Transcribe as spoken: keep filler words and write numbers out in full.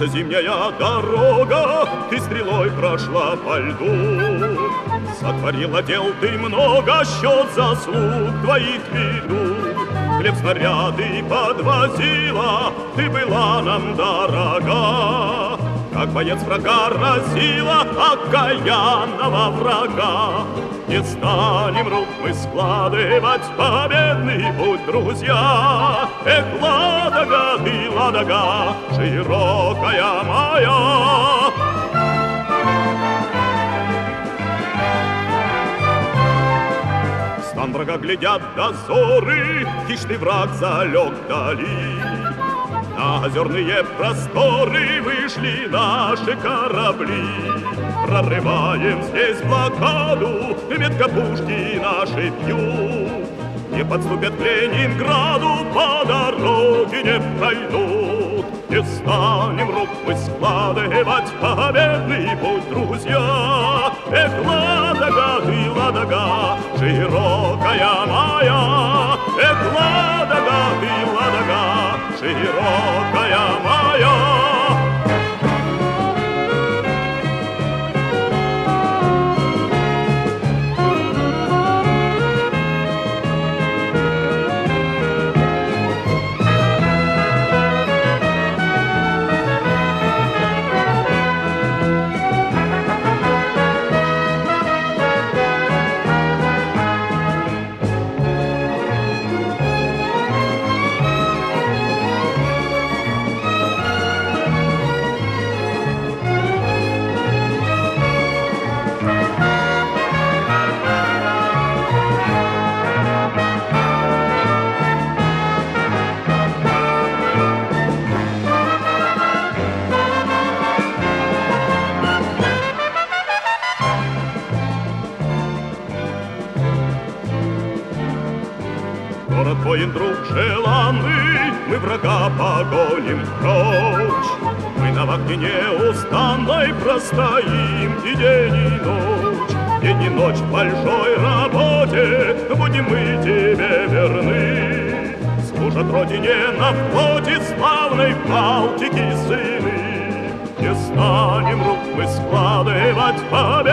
Наша зимняя дорога, ты стрелой прошла по льду. Сотворила дел ты много, счет заслуг твоих веду. Хлеб, снаряды подвозила, ты была нам дорога. Как боец врага разила окаянного врага. Не станем рук мы складывать победный путь, друзья. Эх, Ладога, ты, Ладога, широкая моя. В стан врага глядят дозоры, хищный враг залег вдали. На озерные просторы вышли наши корабли. Прорываем здесь блокаду, метко пушки наши бьют. Не подступят к Ленинграду, по дороге не пройдут. Не станем рук мы складывать победный путь, друзья. Эх, Ладога, ты, Ладога, широкая моя. Эх, Ладога, ты, Ладога, широкая моя. Город воин, друг желанный, мы врага погоним прочь. Мы на вахте неустанной простоим и день и ночь. День и ночь в большой работе, будем мы тебе верны. Служат родине на флоте славной Балтики сыны. Не станем рук мы складывать по